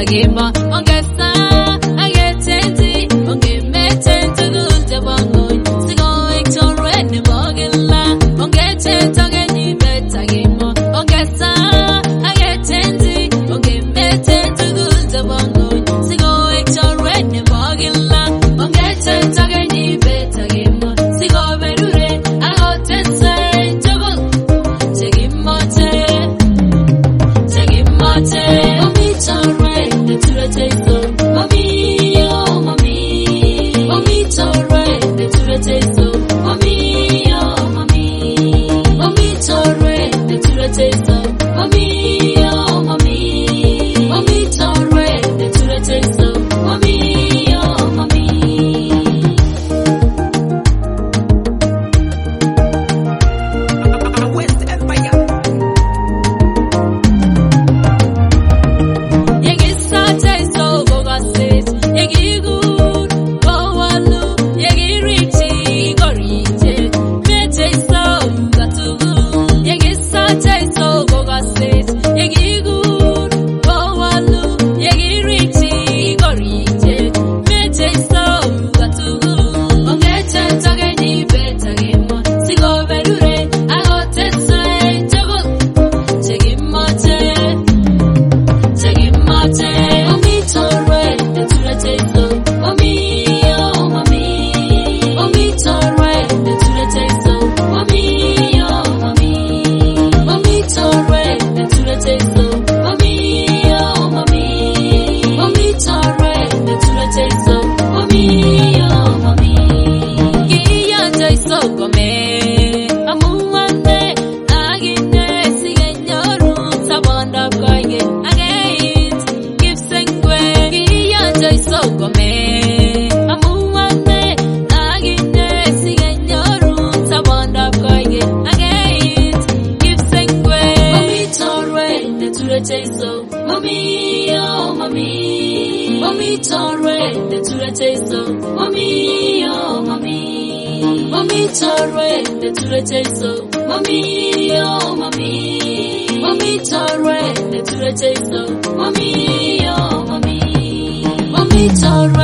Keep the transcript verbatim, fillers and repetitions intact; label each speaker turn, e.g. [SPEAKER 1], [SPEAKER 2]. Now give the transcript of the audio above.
[SPEAKER 1] tagema ongesa agetenti onge metenti gulta bango sigo ektorwe ne bogilla ongete tageni betagema ongesa agetenti onge metenti gulta bango sigo ektorwe ne bogilla ongete tageni betagema sigo berure agotese togo tegimote tegimote Mommy, oh mommy, mommy torre, the tura taste mommy, oh mommy, mommy torre, the tura taste mommy, oh mommy, mommy torre, the tura taste mommy, oh mommy, mommy torre.